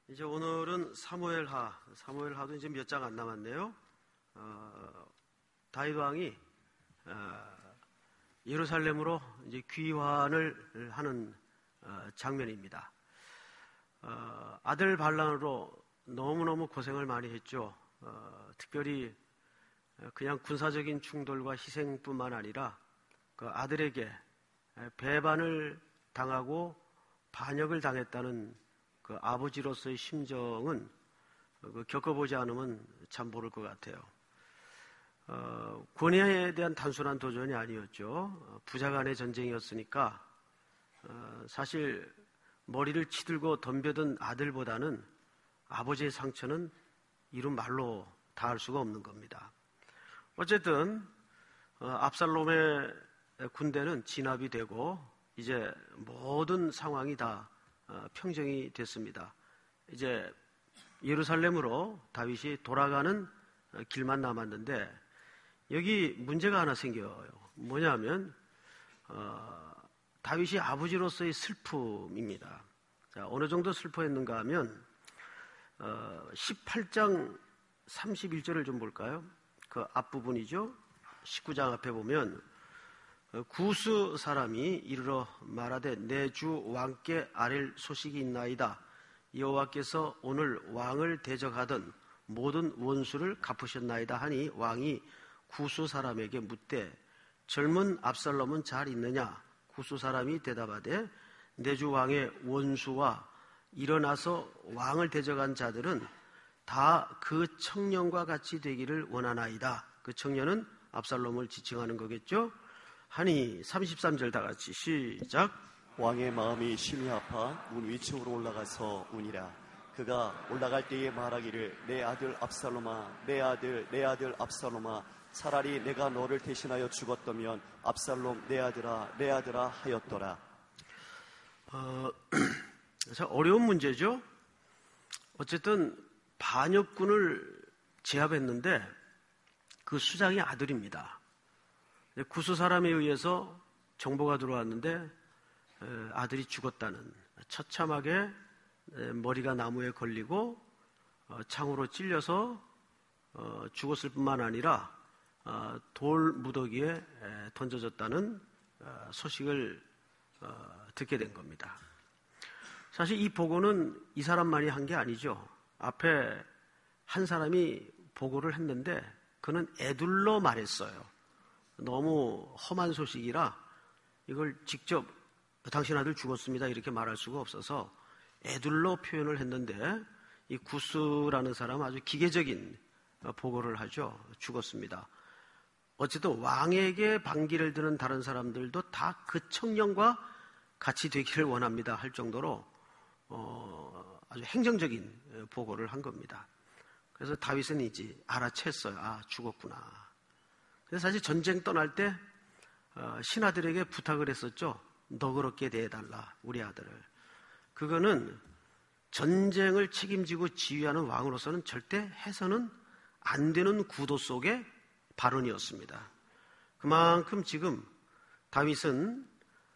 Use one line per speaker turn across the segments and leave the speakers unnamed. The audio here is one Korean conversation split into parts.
이제 오늘은 사무엘하도 이제 몇 장 안 남았네요. 다윗 왕이 예루살렘으로 이제 귀환을 하는 장면입니다. 아들 반란으로 너무너무 고생을 많이 했죠. 특별히 그냥 군사적인 충돌과 희생뿐만 아니라 그 아들에게 배반을 당하고 반역을 당했다는 그 아버지로서의 심정은 겪어보지 않으면 참 모를 것 같아요. 권위에 대한 단순한 도전이 아니었죠. 부자간의 전쟁이었으니까 사실 머리를 치들고 덤벼든 아들보다는 아버지의 상처는 이루 말로 다할 수가 없는 겁니다. 어쨌든 압살롬의 군대는 진압이 되고 이제 모든 상황이 다 평정이 됐습니다. 이제 예루살렘으로 다윗이 돌아가는 길만 남았는데 여기 문제가 하나 생겨요. 뭐냐면 다윗이 아버지로서의 슬픔입니다. 자, 어느 정도 슬퍼했는가 하면 18장 31절을 좀 볼까요? 그 앞부분이죠. 19장 앞에 보면 구스 사람이 이르러 말하되 내 주 왕께 아랠 소식이 있나이다. 여호와께서 오늘 왕을 대적하던 모든 원수를 갚으셨나이다 하니 왕이 구스 사람에게 묻되 젊은 압살롬은 잘 있느냐? 구스 사람이 대답하되 내 주 왕의 원수와 일어나서 왕을 대적한 자들은 다 그 청년과 같이 되기를 원하나이다. 그 청년은 압살롬을 지칭하는 거겠죠? 하니 33절 다 같이 시작.
왕의 마음이 심히 아파 문 위층으로 올라가서 우니라. 그가 올라갈 때에 말하기를 내 아들 압살롬아, 내 아들 압살롬아, 차라리 내가 너를 대신하여 죽었다면 압살롬 내 아들아 하였더라.
어려운 문제죠. 어쨌든 반역군을 제압했는데 그 수장이 아들입니다. 구스 사람에 의해서 정보가 들어왔는데 아들이 죽었다는, 처참하게 머리가 나무에 걸리고 창으로 찔려서 죽었을 뿐만 아니라 돌 무더기에 던져졌다는 소식을 듣게 된 겁니다. 사실 이 보고는 이 사람만이 한 게 아니죠. 앞에 한 사람이 보고를 했는데 그는 애둘러 말했어요. 너무 험한 소식이라 이걸 직접 당신 아들 죽었습니다 이렇게 말할 수가 없어서 애둘러 표현을 했는데 이 구스라는 사람은 아주 기계적인 보고를 하죠. 죽었습니다. 어쨌든 왕에게 반기를 드는 다른 사람들도 다 그 청년과 같이 되기를 원합니다 할 정도로 아주 행정적인 보고를 한 겁니다. 그래서 다윗은 이제 알아챘어요. 아, 죽었구나. 그래서 사실 전쟁 떠날 때 신하들에게 부탁을 했었죠. 너그럽게 대해달라 우리 아들을. 그거는 전쟁을 책임지고 지휘하는 왕으로서는 절대 해서는 안 되는 구도 속의 발언이었습니다. 그만큼 지금 다윗은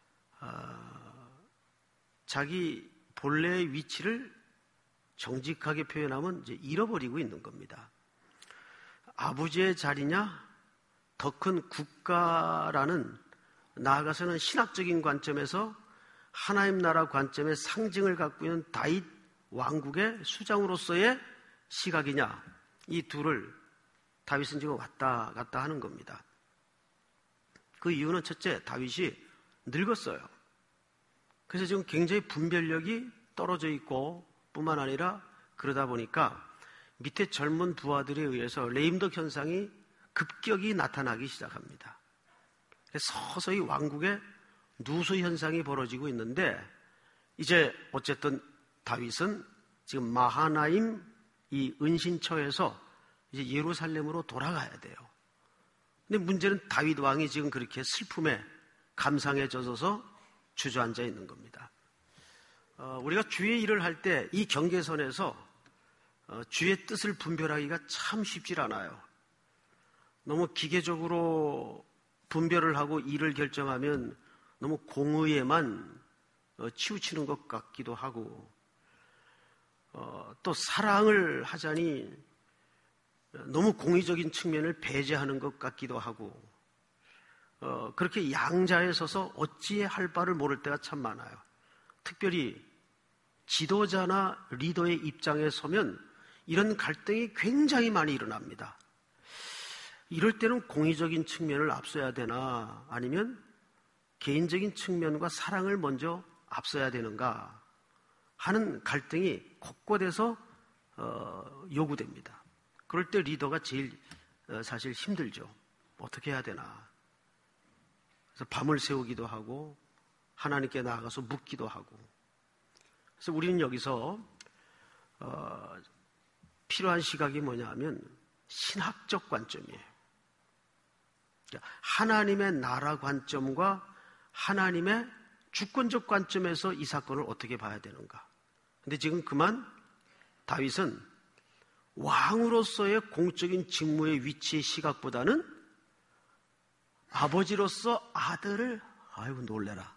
자기 본래의 위치를 정직하게 표현하면 이제 잃어버리고 있는 겁니다. 아버지의 자리냐? 더 큰 국가라는, 나아가서는 신학적인 관점에서 하나님 나라 관점의 상징을 갖고 있는 다윗 왕국의 수장으로서의 시각이냐, 이 둘을 다윗은 지금 왔다 갔다 하는 겁니다. 그 이유는 첫째, 다윗이 늙었어요. 그래서 지금 굉장히 분별력이 떨어져 있고 뿐만 아니라 그러다 보니까 밑에 젊은 부하들에 의해서 레임덕 현상이 급격히 나타나기 시작합니다. 서서히 왕국의 누수 현상이 벌어지고 있는데 이제 어쨌든 다윗은 지금 마하나임 이 은신처에서 이제 예루살렘으로 돌아가야 돼요. 근데 문제는 다윗 왕이 지금 그렇게 슬픔에 감상에 젖어서 주저앉아 있는 겁니다. 우리가 주의 일을 할 때 이 경계선에서 주의 뜻을 분별하기가 참 쉽질 않아요. 너무 기계적으로 분별을 하고 일을 결정하면 너무 공의에만 치우치는 것 같기도 하고 또 사랑을 하자니 너무 공의적인 측면을 배제하는 것 같기도 하고 그렇게 양자에 서서 어찌 할 바를 모를 때가 참 많아요. 특별히 지도자나 리더의 입장에 서면 이런 갈등이 굉장히 많이 일어납니다. 이럴 때는 공의적인 측면을 앞서야 되나 아니면 개인적인 측면과 사랑을 먼저 앞서야 되는가 하는 갈등이 곳곳에서 요구됩니다. 그럴 때 리더가 제일 사실 힘들죠. 어떻게 해야 되나. 그래서 밤을 새우기도 하고 하나님께 나아가서 묻기도 하고. 그래서 우리는 여기서 필요한 시각이 뭐냐 하면 신학적 관점이에요. 하나님의 나라 관점과 하나님의 주권적 관점에서 이 사건을 어떻게 봐야 되는가. 근데 지금 그만 다윗은 왕으로서의 공적인 직무의 위치의 시각보다는 아버지로서 아들을 아이고 놀래라.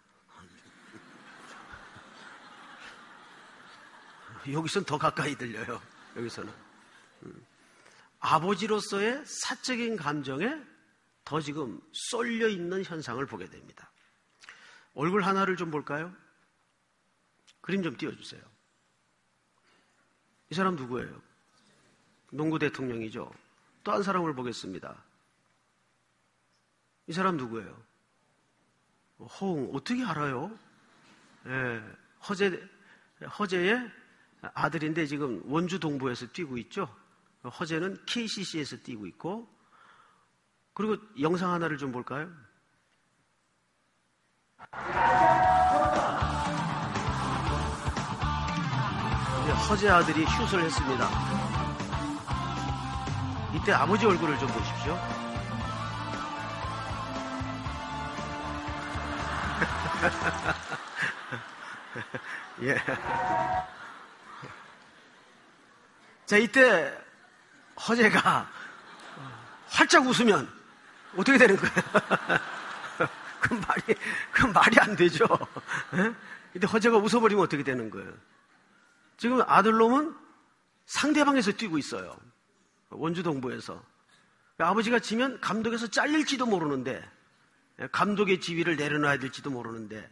여기서는 더 가까이 들려요. 여기서는 아버지로서의 사적인 감정에 더 지금 쏠려 있는 현상을 보게 됩니다. 얼굴 하나를 좀 볼까요? 그림 좀 띄워주세요. 이 사람 누구예요? 농구 대통령이죠. 또 한 사람을 보겠습니다. 이 사람 누구예요? 호응. 어떻게 알아요? 예, 허재의 아들인데 지금 원주 동부에서 뛰고 있죠. 허재는 KCC에서 뛰고 있고, 그리고 영상 하나를 좀 볼까요? 허재 아들이 슛을 했습니다. 이때 아버지 얼굴을 좀 보십시오. 예. 자, 이때 허재가 활짝 웃으면 어떻게 되는 거예요? 그건 말이 안 되죠. 이때 허재가 웃어버리면 어떻게 되는 거예요? 지금 아들놈은 상대방에서 뛰고 있어요. 원주 동부에서. 아버지가 지면 감독에서 잘릴지도 모르는데, 감독의 지위를 내려놔야 될지도 모르는데,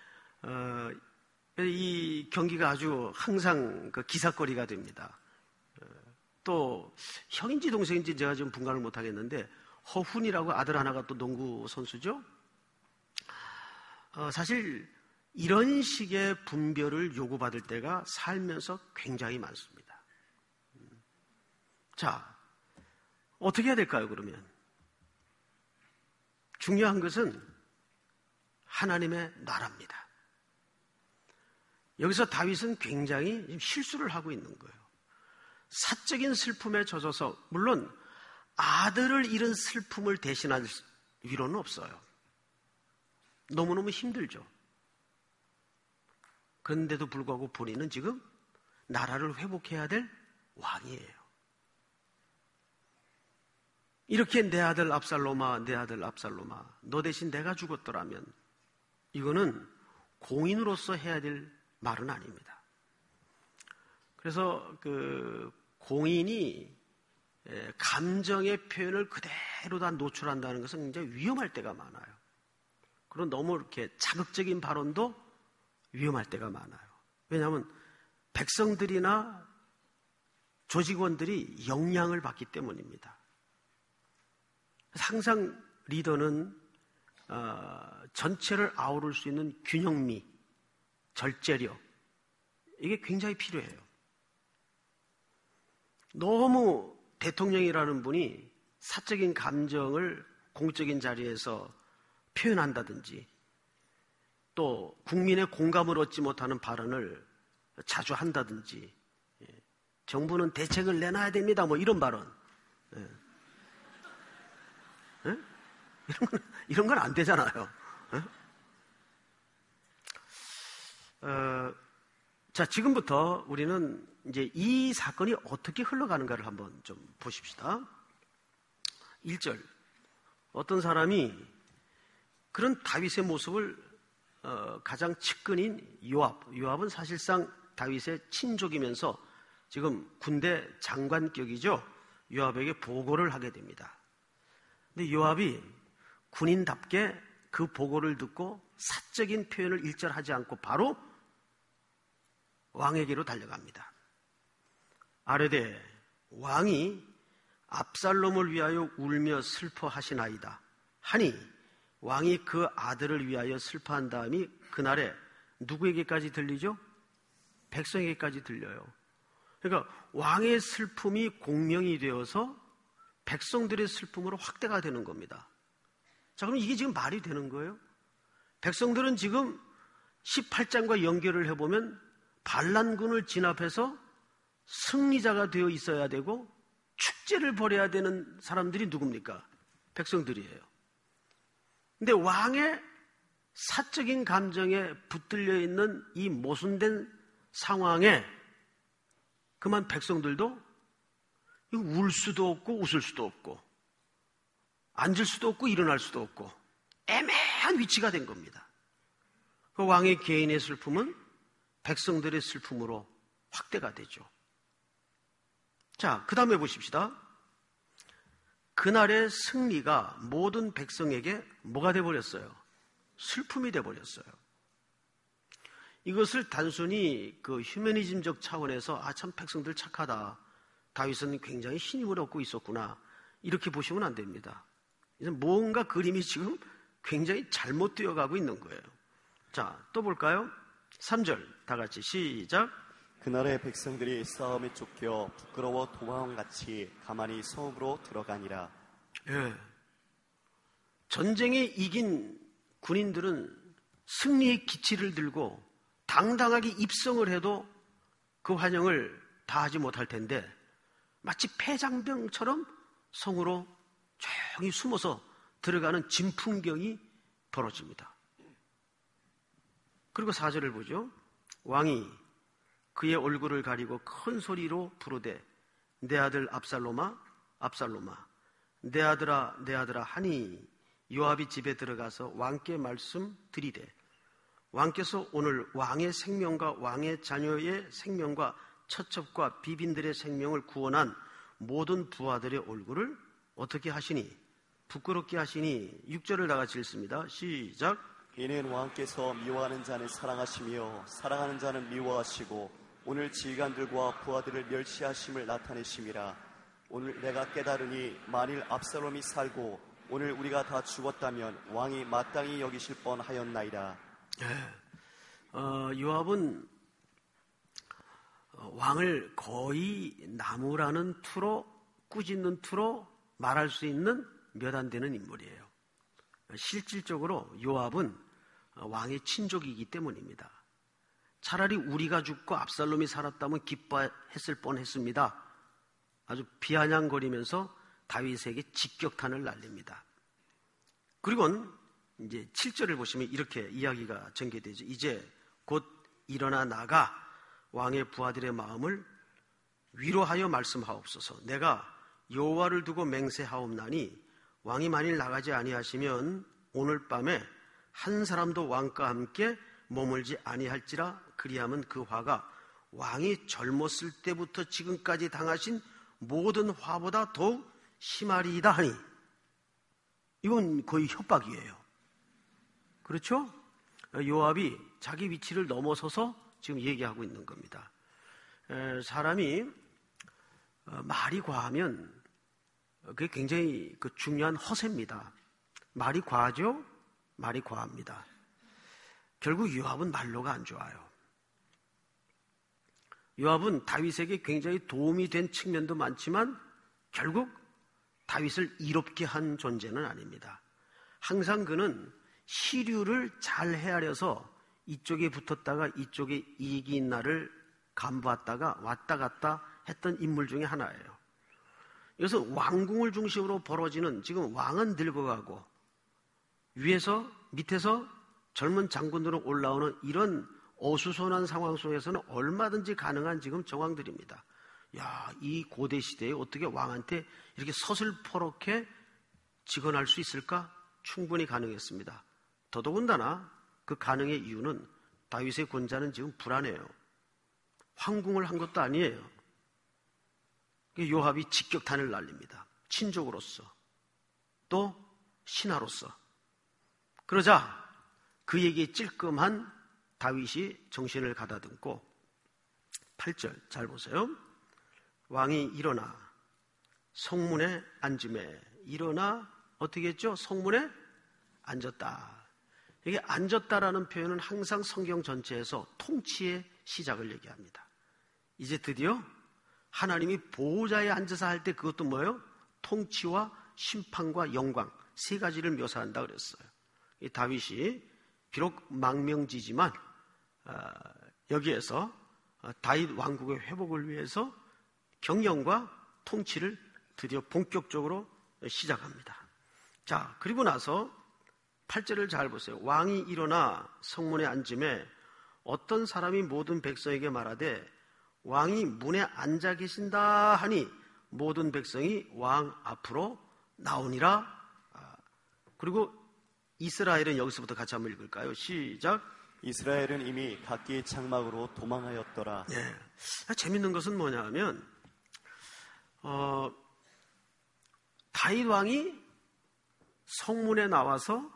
이 경기가 아주 항상 그 기사거리가 됩니다. 또 형인지 동생인지 제가 지금 분간을 못 하겠는데, 허훈이라고 아들 하나가 또 농구 선수죠. 사실 이런 식의 분별을 요구받을 때가 살면서 굉장히 많습니다. 자, 어떻게 해야 될까요, 그러면? 중요한 것은 하나님의 나라입니다. 여기서 다윗은 굉장히 실수를 하고 있는 거예요. 사적인 슬픔에 젖어서, 물론 아들을 잃은 슬픔을 대신할 위로는 없어요. 너무너무 힘들죠. 그런데도 불구하고 본인은 지금 나라를 회복해야 될 왕이에요. 이렇게 내 아들 압살롬아, 내 아들 압살롬아, 너 대신 내가 죽었더라면, 이거는 공인으로서 해야 될 말은 아닙니다. 그래서 그 공인이 감정의 표현을 그대로 다 노출한다는 것은 굉장히 위험할 때가 많아요. 그런 너무 이렇게 자극적인 발언도 위험할 때가 많아요. 왜냐하면 백성들이나 조직원들이 영향을 받기 때문입니다. 항상 리더는 전체를 아우를 수 있는 균형미, 절제력, 이게 굉장히 필요해요. 너무 대통령이라는 분이 사적인 감정을 공적인 자리에서 표현한다든지, 또 국민의 공감을 얻지 못하는 발언을 자주 한다든지, 정부는 대책을 내놔야 됩니다, 뭐 이런 발언, 이런 건 안 되잖아요. 자, 지금부터 우리는 이제 이 사건이 어떻게 흘러가는가를 한번 좀 보십시다. 1절. 어떤 사람이 그런 다윗의 모습을 가장 측근인 요압은 사실상 다윗의 친족이면서 지금 군대 장관격이죠. 요압에게 보고를 하게 됩니다. 근데 요압이 군인답게 그 보고를 듣고 사적인 표현을 일절하지 않고 바로 왕에게로 달려갑니다. 아뢰되 왕이 압살롬을 위하여 울며 슬퍼하시나이다 하니 왕이 그 아들을 위하여 슬퍼한 다음이 그날에 누구에게까지 들리죠? 백성에게까지 들려요. 그러니까 왕의 슬픔이 공명이 되어서 백성들의 슬픔으로 확대가 되는 겁니다. 자, 그럼 이게 지금 말이 되는 거예요? 백성들은 지금 18장과 연결을 해보면 반란군을 진압해서 승리자가 되어 있어야 되고 축제를 벌여야 되는 사람들이 누굽니까? 백성들이에요. 근데 왕의 사적인 감정에 붙들려 있는 이 모순된 상황에 그만 백성들도 울 수도 없고 웃을 수도 없고 앉을 수도 없고 일어날 수도 없고 애매한 위치가 된 겁니다. 그 왕의 개인의 슬픔은 백성들의 슬픔으로 확대가 되죠. 자, 그 다음에 보십시다. 그날의 승리가 모든 백성에게 뭐가 돼버렸어요? 슬픔이 돼버렸어요. 이것을 단순히 그 휴머니즘적 차원에서 참 백성들 착하다, 다윗은 굉장히 힘을 얻고 있었구나, 이렇게 보시면 안 됩니다. 뭔가 그림이 지금 굉장히 잘못되어 가고 있는 거예요. 자, 또 볼까요? 3절 다 같이 시작.
그날의 백성들이 싸움에 쫓겨 부끄러워 도망같이 가만히 성읍으로 들어가니라.
예. 전쟁에 이긴 군인들은 승리의 기치를 들고 당당하게 입성을 해도 그 환영을 다 하지 못할 텐데 마치 패장병처럼 성으로 조용히 숨어서 들어가는 진풍경이 벌어집니다. 그리고 4절을 보죠. 왕이 그의 얼굴을 가리고 큰 소리로 부르되 내 아들 압살롬아 압살롬아 내 아들아 내 아들아 하니 요압이 집에 들어가서 왕께 말씀드리되 왕께서 오늘 왕의 생명과 왕의 자녀의 생명과 처첩과 비빈들의 생명을 구원한 모든 부하들의 얼굴을 어떻게 하시니 부끄럽게 하시니 6절을 다 같이 읽습니다. 시작.
이는 왕께서 미워하는 자는 사랑하시며 사랑하는 자는 미워하시고 오늘 지휘관들과 부하들을 멸시하심을 나타내심이라. 오늘 내가 깨달으니 만일 압살롬이 살고 오늘 우리가 다 죽었다면 왕이 마땅히 여기실 뻔하였나이다.
요압은 왕을 거의 나무라는 투로 꾸짖는 투로 말할 수 있는 몇 안 되는 인물이에요. 실질적으로 요압은 왕의 친족이기 때문입니다. 차라리 우리가 죽고 압살롬이 살았다면 기뻐했을 뻔했습니다. 아주 비아냥거리면서 다윗에게 직격탄을 날립니다. 그리고 이제 7절을 보시면 이렇게 이야기가 전개되죠. 이제 곧 일어나 나가 왕의 부하들의 마음을 위로하여 말씀하옵소서. 내가 여호와를 두고 맹세하옵나니 왕이 만일 나가지 아니하시면 오늘 밤에 한 사람도 왕과 함께 머물지 아니할지라. 그리하면 그 화가 왕이 젊었을 때부터 지금까지 당하신 모든 화보다 더욱 심하리이다 하니, 이건 거의 협박이에요. 그렇죠? 요압이 자기 위치를 넘어서서 지금 얘기하고 있는 겁니다. 사람이 말이 과하면 그게 굉장히 중요한 허세입니다. 말이 과하죠? 말이 과합니다. 결국 요압은 말로가 안 좋아요. 요압은 다윗에게 굉장히 도움이 된 측면도 많지만 결국 다윗을 이롭게 한 존재는 아닙니다. 항상 그는 시류를 잘 헤아려서 이쪽에 붙었다가 이쪽에 이익이 있는 날을 간보았다가 왔다 갔다 했던 인물 중에 하나예요. 그래서 왕궁을 중심으로 벌어지는, 지금 왕은 늙어가고 위에서 밑에서 젊은 장군들은 올라오는 이런 어수선한 상황 속에서는 얼마든지 가능한 지금 정황들입니다. 야, 이 고대 시대에 어떻게 왕한테 이렇게 서슬퍼렇게 직언할 수 있을까? 충분히 가능했습니다. 더더군다나 그 가능의 이유는 다윗의 권자는 지금 불안해요. 황궁을 한 것도 아니에요. 요압이 직격탄을 날립니다. 친족으로서 또 신하로서. 그러자 그에게 찔끔한 다윗이 정신을 가다듬고 8절 잘 보세요. 왕이 일어나 성문에 앉음에. 일어나 어떻게 했죠? 성문에 앉았다. 이게 앉았다라는 표현은 항상 성경 전체에서 통치의 시작을 얘기합니다. 이제 드디어 하나님이 보호자에 앉아서 할 때 그것도 뭐예요? 통치와 심판과 영광 세 가지를 묘사한다 그랬어요. 이 다윗이 비록 망명지지만 여기에서 다윗 왕국의 회복을 위해서 경영과 통치를 드디어 본격적으로 시작합니다. 자, 그리고 나서 8절을 잘 보세요. 왕이 일어나 성문에 앉음에 어떤 사람이 모든 백성에게 말하되 왕이 문에 앉아 계신다 하니 모든 백성이 왕 앞으로 나오니라. 그리고 이스라엘은 여기서부터 같이 한번 읽을까요? 시작.
이스라엘은 이미 각기 장막으로 도망하였더라.
네. 재밌는 것은 뭐냐 하면 다윗 왕이 성문에 나와서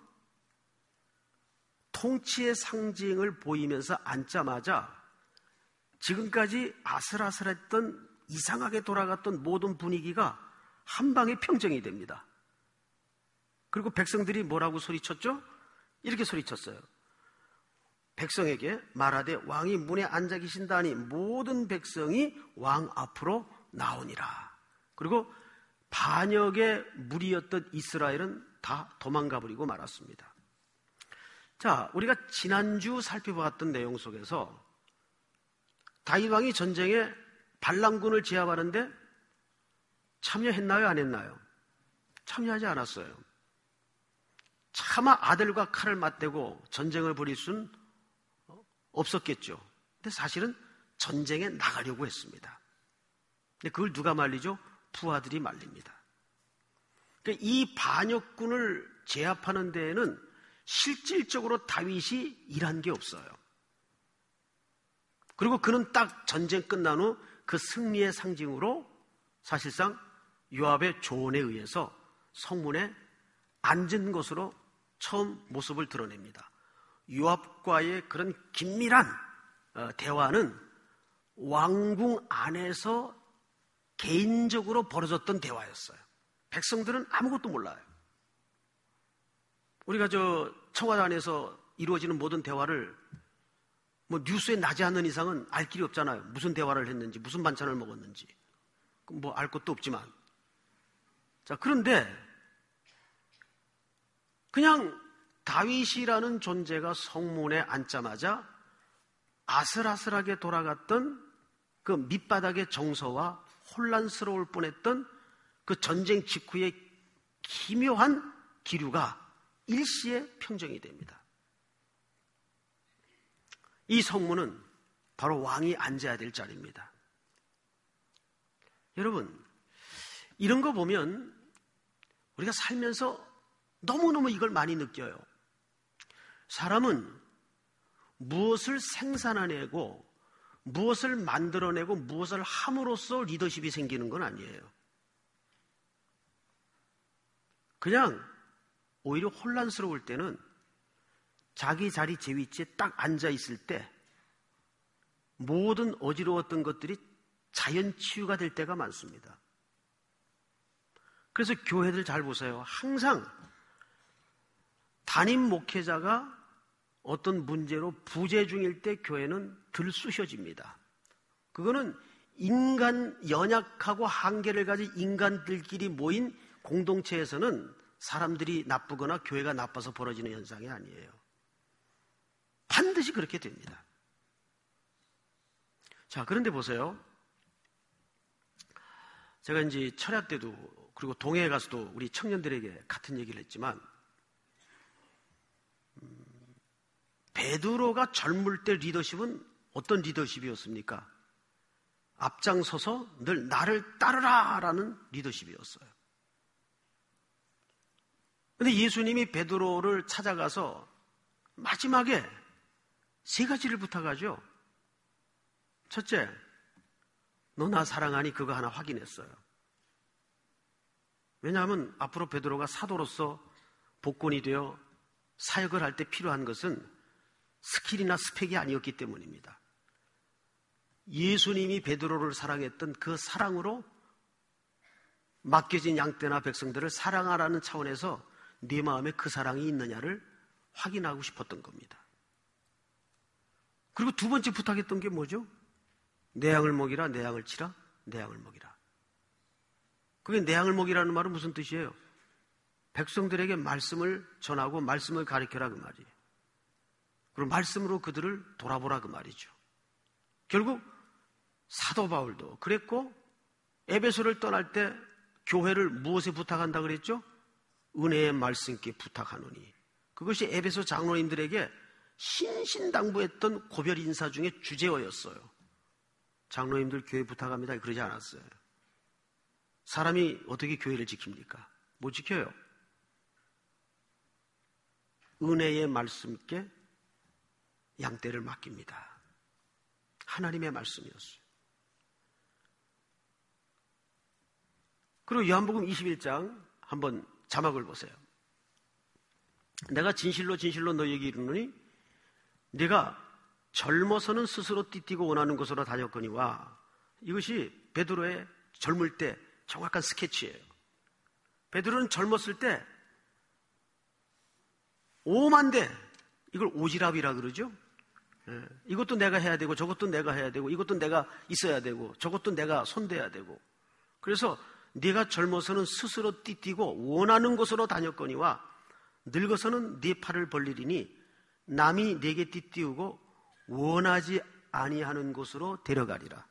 통치의 상징을 보이면서 앉자마자 지금까지 아슬아슬했던 이상하게 돌아갔던 모든 분위기가 한 방에 평정이 됩니다. 그리고 백성들이 뭐라고 소리쳤죠? 이렇게 소리쳤어요. 백성에게 말하되 왕이 문에 앉아 계신다니 모든 백성이 왕 앞으로 나오니라. 그리고 반역의 무리였던 이스라엘은 다 도망가 버리고 말았습니다. 자, 우리가 지난주 살펴보았던 내용 속에서 다윗 왕이 전쟁에 반란군을 제압하는데 참여했나요? 안 했나요? 참여하지 않았어요. 차마 아들과 칼을 맞대고 전쟁을 벌일 수는 없었겠죠. 근데 사실은 전쟁에 나가려고 했습니다. 근데 그걸 누가 말리죠? 부하들이 말립니다. 그러니까 이 반역군을 제압하는 데에는 실질적으로 다윗이 일한 게 없어요. 그리고 그는 딱 전쟁 끝난 후 그 승리의 상징으로 사실상 요압의 조언에 의해서 성문에 앉은 것으로 처음 모습을 드러냅니다. 요압과의 그런 긴밀한 대화는 왕궁 안에서 개인적으로 벌어졌던 대화였어요. 백성들은 아무것도 몰라요. 우리가 청와대 안에서 이루어지는 모든 대화를 뉴스에 나지 않는 이상은 알 길이 없잖아요. 무슨 대화를 했는지, 무슨 반찬을 먹었는지. 알 것도 없지만. 자, 그런데 그냥 다윗이라는 존재가 성문에 앉자마자 아슬아슬하게 돌아갔던 그 밑바닥의 정서와 혼란스러울 뻔했던 그 전쟁 직후의 기묘한 기류가 일시에 평정이 됩니다. 이 성문은 바로 왕이 앉아야 될 자리입니다. 여러분, 이런 거 보면 우리가 살면서 너무너무 이걸 많이 느껴요. 사람은 무엇을 생산해내고 무엇을 만들어내고 무엇을 함으로써 리더십이 생기는 건 아니에요. 그냥 오히려 혼란스러울 때는 자기 자리 제 위치에 딱 앉아 있을 때 모든 어지러웠던 것들이 자연 치유가 될 때가 많습니다. 그래서 교회들 잘 보세요. 항상 담임 목회자가 어떤 문제로 부재 중일 때 교회는 들쑤셔집니다. 그거는 인간, 연약하고 한계를 가진 인간들끼리 모인 공동체에서는 사람들이 나쁘거나 교회가 나빠서 벌어지는 현상이 아니에요. 반드시 그렇게 됩니다. 자, 그런데 보세요. 제가 이제 철야 때도 그리고 동해에 가서도 우리 청년들에게 같은 얘기를 했지만 베드로가 젊을 때 리더십은 어떤 리더십이었습니까? 앞장서서 늘 나를 따르라 라는 리더십이었어요. 그런데 예수님이 베드로를 찾아가서 마지막에 세 가지를 부탁하죠. 첫째, 너 나 사랑하니? 그거 하나 확인했어요. 왜냐하면 앞으로 베드로가 사도로서 복권이 되어 사역을 할 때 필요한 것은 스킬이나 스펙이 아니었기 때문입니다. 예수님이 베드로를 사랑했던 그 사랑으로 맡겨진 양떼나 백성들을 사랑하라는 차원에서 네 마음에 그 사랑이 있느냐를 확인하고 싶었던 겁니다. 그리고 두 번째 부탁했던 게 뭐죠? 내 양을 먹이라, 내 양을 치라, 내 양을 먹이라. 그게 내 양을 먹이라는 말은 무슨 뜻이에요? 백성들에게 말씀을 전하고 말씀을 가르쳐라 그 말이에요. 그리고 말씀으로 그들을 돌아보라 그 말이죠. 결국 사도 바울도 그랬고, 에베소를 떠날 때 교회를 무엇에 부탁한다 그랬죠? 은혜의 말씀께 부탁하노니. 그것이 에베소 장로님들에게 신신당부했던 고별 인사 중에 주제어였어요. 장로님들 교회 부탁합니다 그러지 않았어요. 사람이 어떻게 교회를 지킵니까? 못 지켜요. 은혜의 말씀께 양떼를 맡깁니다. 하나님의 말씀이었어요. 그리고 요한복음 21장 한번 자막을 보세요. 내가 진실로 진실로 너희에게 이르노니 네가 젊어서는 스스로 띠띠고 원하는 곳으로 다녔거니와. 이것이 베드로의 젊을 때 정확한 스케치예요. 베드로는 젊었을 때 오만데, 이걸 오지랖이라 그러죠. 이것도 내가 해야 되고 저것도 내가 해야 되고 이것도 내가 있어야 되고 저것도 내가 손대야 되고. 그래서 네가 젊어서는 스스로 띠띠고 원하는 곳으로 다녔거니와 늙어서는 네 팔을 벌리리니 남이 네게 띠띠우고 원하지 아니하는 곳으로 데려가리라.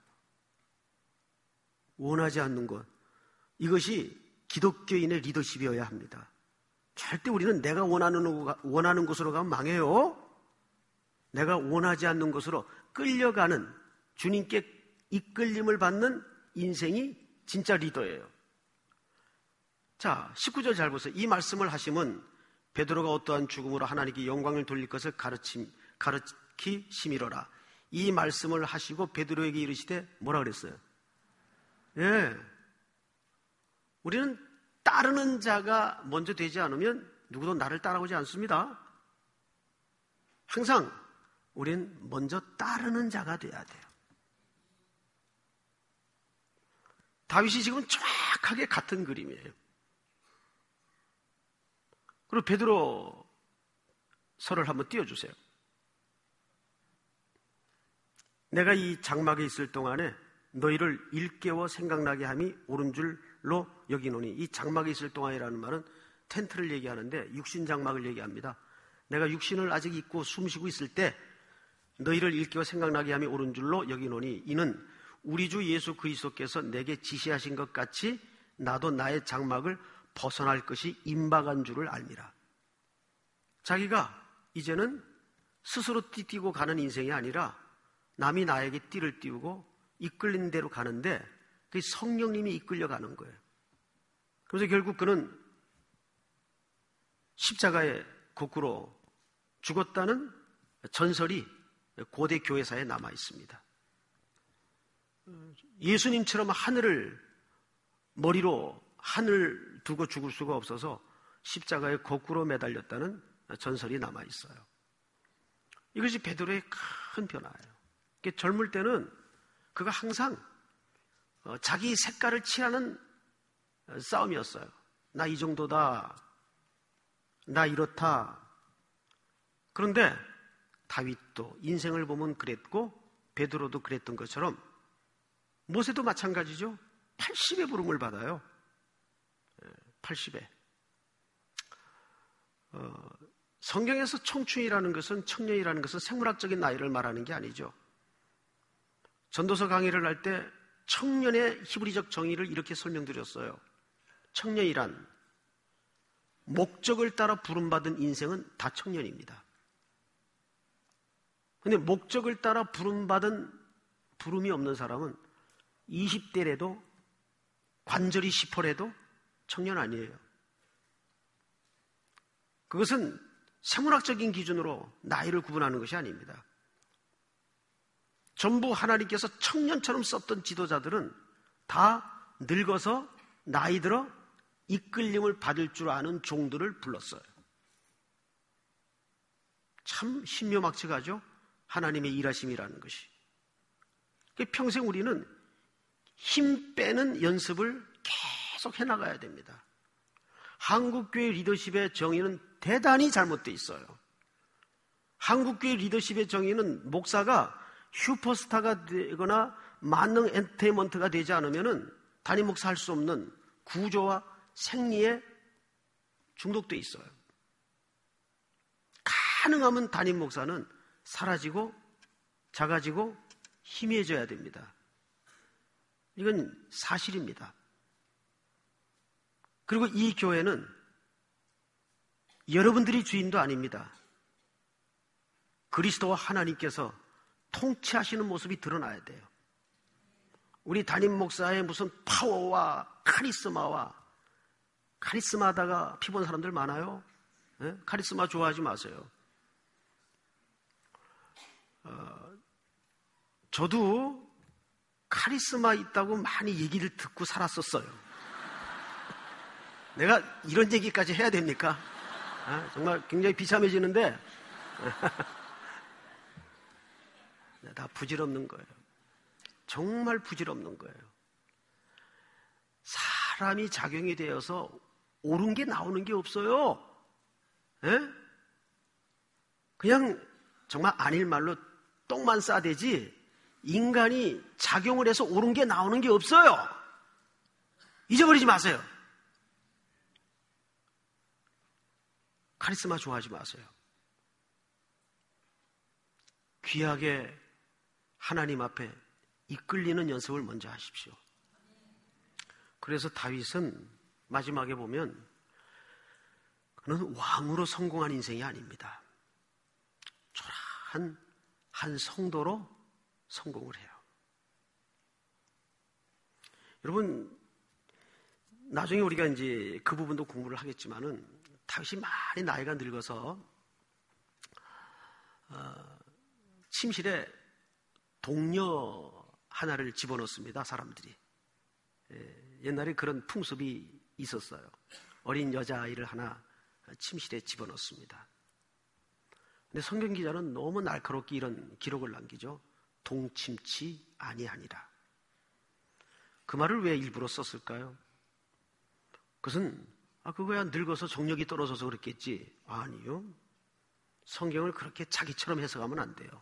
원하지 않는 곳, 이것이 기독교인의 리더십이어야 합니다. 절대 우리는 내가 원하는 곳으로 가면 망해요. 내가 원하지 않는 곳으로 끌려가는, 주님께 이끌림을 받는 인생이 진짜 리더예요. 자, 19절 잘 보세요. 이 말씀을 하심은 베드로가 어떠한 죽음으로 하나님께 영광을 돌릴 것을 가르치 심이로라. 이 말씀을 하시고 베드로에게 이르시되 뭐라 그랬어요? 예. 우리는 따르는 자가 먼저 되지 않으면 누구도 나를 따라오지 않습니다. 항상 우리는 먼저 따르는 자가 돼야 돼요. 다윗이 지금 정확하게 같은 그림이에요. 그리고 베드로 서를 한번 띄워주세요. 내가 이 장막에 있을 동안에 너희를 일깨워 생각나게 함이 옳은 줄로 여기노니. 이 장막에 있을 동안이라는 말은 텐트를 얘기하는데 육신 장막을 얘기합니다. 내가 육신을 아직 입고 숨쉬고 있을 때 너희를 일깨워 생각나게 함이 옳은 줄로 여기노니 이는 우리 주 예수 그리스도께서 내게 지시하신 것 같이 나도 나의 장막을 벗어날 것이 임박한 줄을 알미라. 자기가 이제는 스스로 띠띠고 가는 인생이 아니라 남이 나에게 띠를 띄우고 이끌린 대로 가는데 그게 성령님이 이끌려가는 거예요. 그래서 결국 그는 십자가에 거꾸로 죽었다는 전설이 고대 교회사에 남아 있습니다. 예수님처럼 머리로 하늘 두고 죽을 수가 없어서 십자가에 거꾸로 매달렸다는 전설이 남아 있어요. 이것이 베드로의 큰 변화예요. 젊을 때는 그가 항상 자기 색깔을 칠하는 싸움이었어요. 나 이 정도다, 나 이렇다. 그런데 다윗도 인생을 보면 그랬고 베드로도 그랬던 것처럼 모세도 마찬가지죠. 80의 부름을 받아요. 80에. 성경에서 청춘이라는 것은, 청년이라는 것은 생물학적인 나이를 말하는 게 아니죠. 전도서 강의를 할 때 청년의 히브리적 정의를 이렇게 설명드렸어요. 청년이란 목적을 따라 부름받은 인생은 다 청년입니다. 근데 목적을 따라 부름이 없는 사람은 20대래도 관절이 시퍼래도 청년 아니에요. 그것은 생물학적인 기준으로 나이를 구분하는 것이 아닙니다. 전부 하나님께서 청년처럼 썼던 지도자들은 다 늙어서 나이 들어 이끌림을 받을 줄 아는 종들을 불렀어요. 참 신묘막측하죠? 하나님의 일하심이라는 것이. 평생 우리는 힘 빼는 연습을 계속 해나가야 됩니다. 한국교회 리더십의 정의는 대단히 잘못되어 있어요. 한국교회 리더십의 정의는 목사가 슈퍼스타가 되거나 만능 엔터테인먼트가 되지 않으면 담임 목사 할 수 없는 구조와 생리에 중독되어 있어요. 가능하면 담임 목사는 사라지고 작아지고 희미해져야 됩니다. 이건 사실입니다. 그리고 이 교회는 여러분들이 주인도 아닙니다. 그리스도와 하나님께서 통치하시는 모습이 드러나야 돼요. 우리 담임 목사의 무슨 파워와 카리스마하다가 피본 사람들 많아요. 네? 카리스마 좋아하지 마세요. 저도 카리스마 있다고 많이 얘기를 듣고 살았었어요. 내가 이런 얘기까지 해야 됩니까? 정말 굉장히 비참해지는데 다 부질없는 거예요. 정말 부질없는 거예요. 사람이 작용이 되어서 옳은 게 나오는 게 없어요. 에? 그냥 정말 아닐 말로 똥만 싸대지 인간이 작용을 해서 옳은 게 나오는 게 없어요. 잊어버리지 마세요. 카리스마 좋아하지 마세요. 귀하게 하나님 앞에 이끌리는 연습을 먼저 하십시오. 그래서 다윗은 마지막에 보면 그는 왕으로 성공한 인생이 아닙니다. 초라한 한 성도로 성공을 해요. 여러분, 나중에 우리가 이제 그 부분도 공부를 하겠지만은 다윗이 많이 나이가 늙어서 침실에 동료 하나를 집어넣습니다. 사람들이. 옛날에 그런 풍습이 있었어요. 어린 여자아이를 하나 침실에 집어넣습니다. 근데 성경 기자는 너무 날카롭게 이런 기록을 남기죠. 동침치 아니하니라. 그 말을 왜 일부러 썼을까요? 그것은 그거야 늙어서 정력이 떨어져서 그랬겠지. 아니요. 성경을 그렇게 자기처럼 해석하면 안 돼요.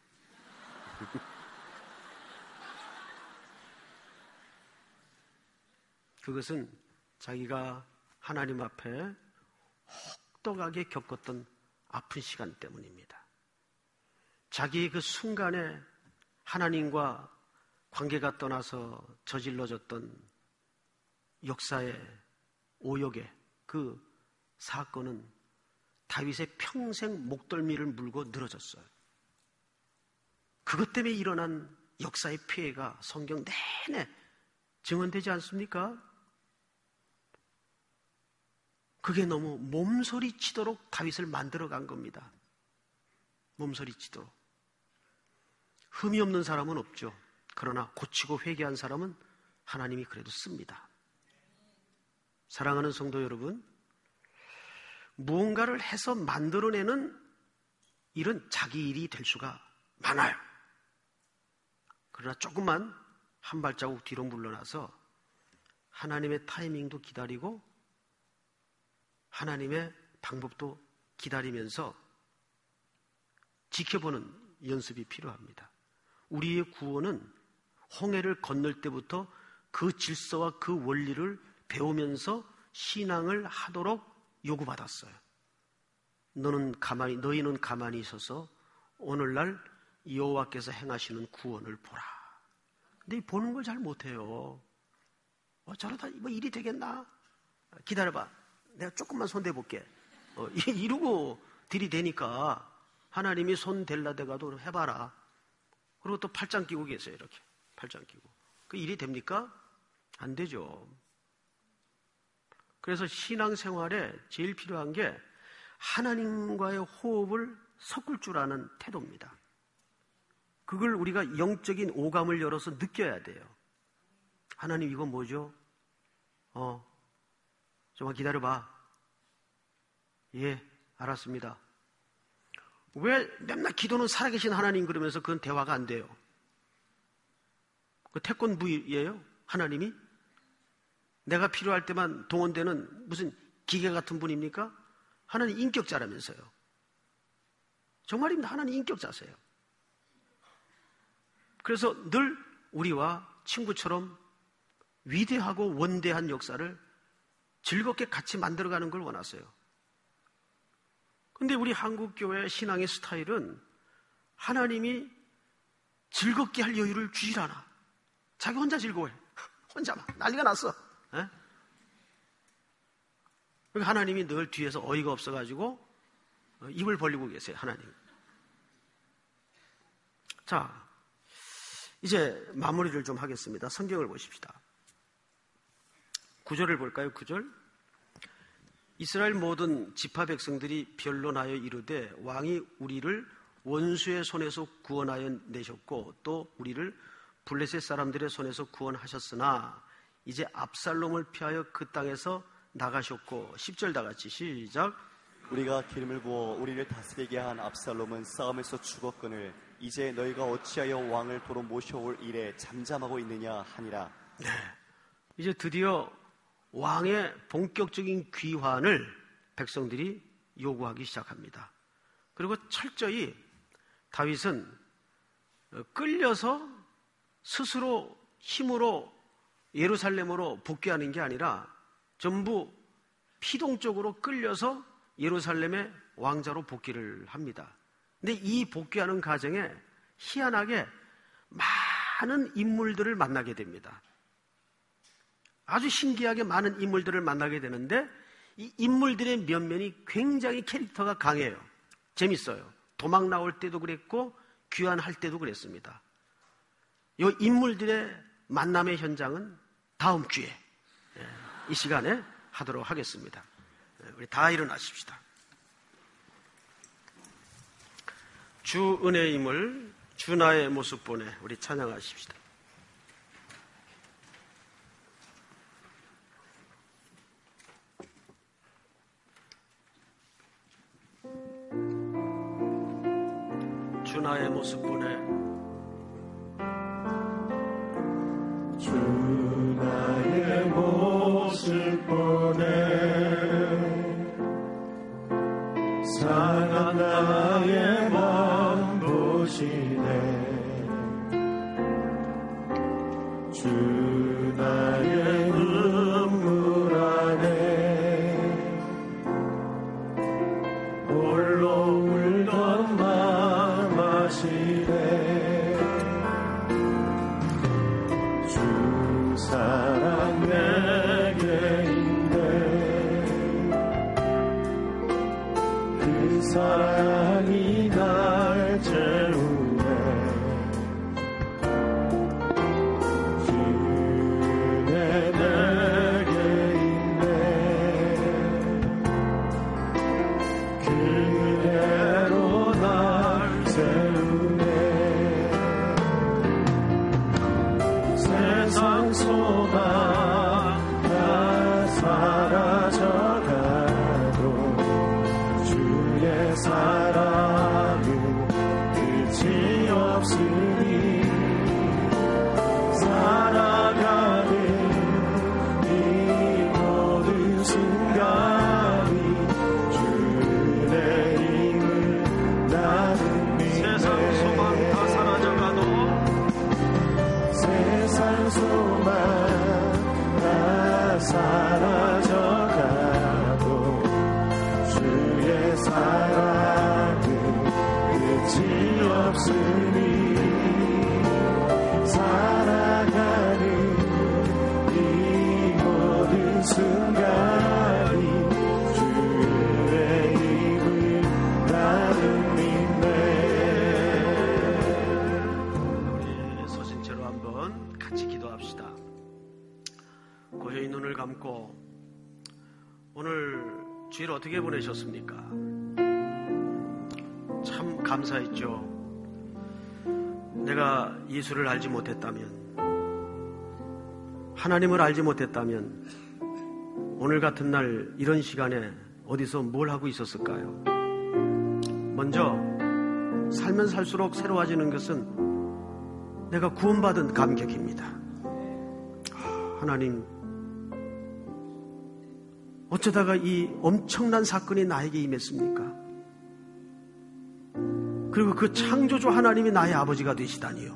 그것은 자기가 하나님 앞에 혹독하게 겪었던 아픈 시간 때문입니다. 자기의 그 순간에 하나님과 관계가 떠나서 저질러졌던 역사의 오역의 그 사건은 다윗의 평생 목덜미를 물고 늘어졌어요. 그것 때문에 일어난 역사의 피해가 성경 내내 증언되지 않습니까? 그게 너무 몸소리치도록 다윗을 만들어간 겁니다. 몸소리치도록. 흠이 없는 사람은 없죠. 그러나 고치고 회개한 사람은 하나님이 그래도 씁니다. 사랑하는 성도 여러분, 무언가를 해서 만들어내는 일은 자기 일이 될 수가 많아요. 그러나 조금만 한 발자국 뒤로 물러나서 하나님의 타이밍도 기다리고 하나님의 방법도 기다리면서 지켜보는 연습이 필요합니다. 우리의 구원은 홍해를 건널 때부터 그 질서와 그 원리를 배우면서 신앙을 하도록 요구받았어요. 너희는 가만히 있어서 오늘날 여호와께서 행하시는 구원을 보라. 근데 보는 걸 잘 못해요. 저러다 뭐 일이 되겠나? 기다려봐. 내가 조금만 손대볼게. 이러고 들이대니까 하나님이 손 댈라대가도 해봐라. 그리고 또 팔짱 끼고 계세요. 이렇게 팔짱 끼고. 그 일이 됩니까? 안 되죠. 그래서 신앙생활에 제일 필요한 게 하나님과의 호흡을 섞을 줄 아는 태도입니다. 그걸 우리가 영적인 오감을 열어서 느껴야 돼요. 하나님, 이건 뭐죠? 좀만 기다려봐. 예, 알았습니다. 왜 맨날 기도는 살아계신 하나님 그러면서 그건 대화가 안 돼요? 그 태권부이에요? 하나님이? 내가 필요할 때만 동원되는 무슨 기계 같은 분입니까? 하나님 인격자라면서요. 정말입니다. 하나님 인격자세요. 그래서 늘 우리와 친구처럼 위대하고 원대한 역사를 즐겁게 같이 만들어가는 걸 원하세요. 근데 우리 한국교회 신앙의 스타일은 하나님이 즐겁게 할 여유를 주질 않아. 자기 혼자 즐거워해. 혼자만 난리가 났어. 그러니까 하나님이 늘 뒤에서 어이가 없어가지고 입을 벌리고 계세요. 하나님. 자, 이제 마무리를 좀 하겠습니다. 성경을 보십시다. 9절을 볼까요? 9절. 이스라엘 모든 지파 백성들이 변론하여 이르되 왕이 우리를 원수의 손에서 구원하여 내셨고 또 우리를 블레셋 사람들의 손에서 구원하셨으나 이제 압살롬을 피하여 그 땅에서 나가셨고 10절 다 같이 시작.
우리가 기름을 부어 우리를 다스리게 한 압살롬은 싸움에서 죽었거늘 이제 너희가 어찌하여 왕을 도로 모셔올 일에 잠잠하고 있느냐 하니라.
네, 이제 드디어 왕의 본격적인 귀환을 백성들이 요구하기 시작합니다. 그리고 철저히 다윗은 끌려서 스스로 힘으로 예루살렘으로 복귀하는 게 아니라 전부 피동적으로 끌려서 예루살렘의 왕자로 복귀를 합니다. 근데 이 복귀하는 과정에 희한하게 많은 인물들을 만나게 됩니다. 아주 신기하게 많은 인물들을 만나게 되는데 이 인물들의 면면이 굉장히 캐릭터가 강해요. 재밌어요. 도망 나올 때도 그랬고 귀환할 때도 그랬습니다. 이 인물들의 만남의 현장은 다음 주에 이 시간에 하도록 하겠습니다. 우리 다 일어나십시다. 주 은혜의 힘을 주 나의 모습 보내 우리 찬양하십시다. 주 나의 모습 보내
주 나의 모습 보내 상한 나의 맘 보시네 주 나의 눈물 안에 홀로 울던 맘 아시네 주 사랑 내게 있네 그 사랑이 날 채우네 주내 내게 있네 그 은혜로 날 세우네 세상 소망 다 사라져가도 주의 사랑은 끝이 없으니 살아가는 이 모든 순간이 주의 힘을 나는 믿네
세상 소망 다 사라져가도
세상 소망 다 사라져가도 주의 사랑은 끝이 없으니 살아가는 이 모든 순간이 주의 힘을 나는 믿네
우리 서신 채로 한번 같이 기도합시다. 고요히 눈을 감고 오늘 주일 어떻게 보내셨습니까? 참 감사했죠. 내가 예수를 알지 못했다면, 하나님을 알지 못했다면 오늘 같은 날 이런 시간에 어디서 뭘 하고 있었을까요? 먼저 살면 살수록 새로워지는 것은 내가 구원받은 감격입니다. 하나님, 어쩌다가 이 엄청난 사건이 나에게 임했습니까? 그리고 그 창조주 하나님이 나의 아버지가 되시다니요.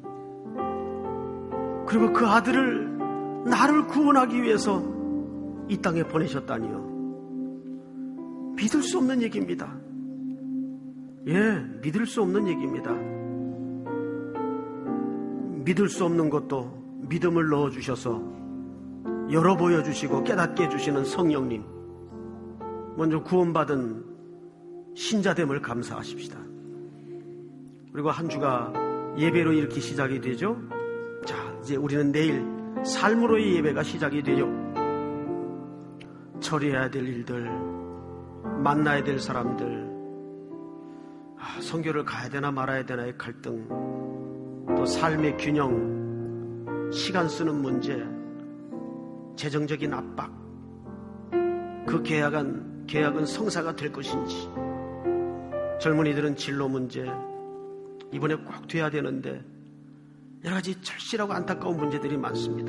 그리고 그 아들을 나를 구원하기 위해서 이 땅에 보내셨다니요. 믿을 수 없는 얘기입니다. 예, 믿을 수 없는 얘기입니다. 믿을 수 없는 것도 믿음을 넣어주셔서 열어 보여주시고 깨닫게 해주시는 성령님, 먼저 구원받은 신자됨을 감사하십시다. 그리고 한 주가 예배로 이렇게 시작이 되죠. 자, 이제 우리는 내일 삶으로의 예배가 시작이 되죠. 처리해야 될 일들, 만나야 될 사람들, 선교를 가야 되나 말아야 되나의 갈등, 또 삶의 균형, 시간 쓰는 문제, 재정적인 압박, 그 계약은 성사가 될 것인지, 젊은이들은 진로 문제, 이번에 꼭 돼야 되는데 여러 가지 절실하고 안타까운 문제들이 많습니다.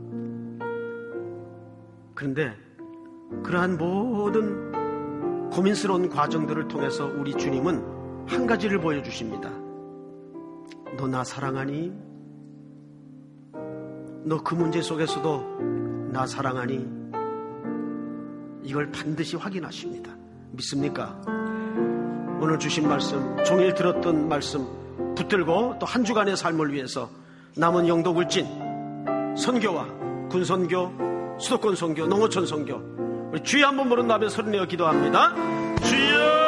그런데 그러한 모든 고민스러운 과정들을 통해서 우리 주님은 한 가지를 보여주십니다. 너 나 사랑하니? 너 그 문제 속에서도 나 사랑하니? 이걸 반드시 확인하십니다. 믿습니까? 오늘 주신 말씀, 종일 들었던 말씀 붙들고 또 한 주간의 삶을 위해서 남은 영도굴진 선교와 군선교, 수도권 선교, 농어촌 선교, 우리 주여 한번 부른 다음에 소리내어 기도합니다. 주여!